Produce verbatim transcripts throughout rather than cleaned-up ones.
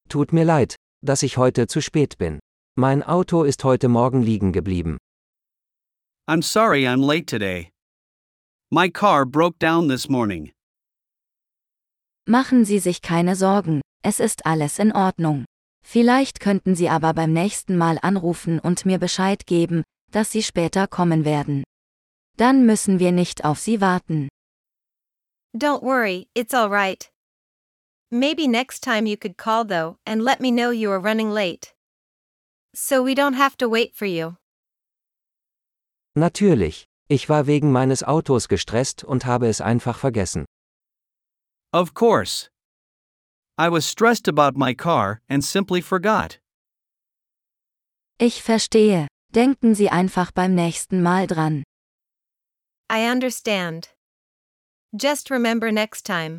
Tut mir leid, dass ich heute zu spät bin. Mein Auto ist heute Morgen liegen geblieben. I'm sorry I'm late today. My car broke down this morning. Machen Sie sich keine Sorgen, es ist alles in Ordnung. Vielleicht könnten Sie aber beim nächsten Mal anrufen und mir Bescheid geben, dass Sie später kommen werden. Dann müssen wir nicht auf Sie warten. Don't worry, it's all right. Maybe next time you could call though and let me know you are running late. So we don't have to wait for you. Natürlich. Ich war wegen meines Autos gestresst und habe es einfach vergessen. Of course. I was stressed about my car and simply forgot. Ich verstehe. Denken Sie einfach beim nächsten Mal dran. I understand. Just remember next time.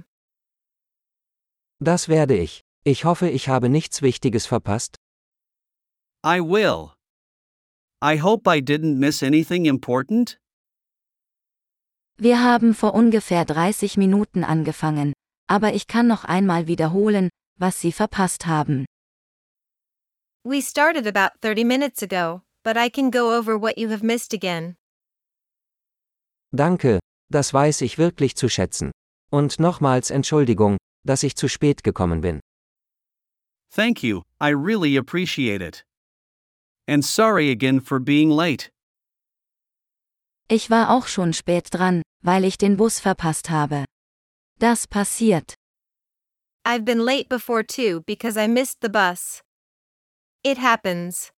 Das werde ich. Ich hoffe, ich habe nichts Wichtiges verpasst. I will. I hope I didn't miss anything important. Wir haben vor ungefähr dreißig Minuten angefangen, aber ich kann noch einmal wiederholen, was Sie verpasst haben. We started about thirty minutes ago, but I can go over what you have missed again. Danke, das weiß ich wirklich zu schätzen. Und nochmals Entschuldigung, dass ich zu spät gekommen bin. Thank you, I really appreciate it. And sorry again for being late. Ich war auch schon spät dran, weil ich den Bus verpasst habe. Das passiert. I've been late before too because I missed the bus. It happens.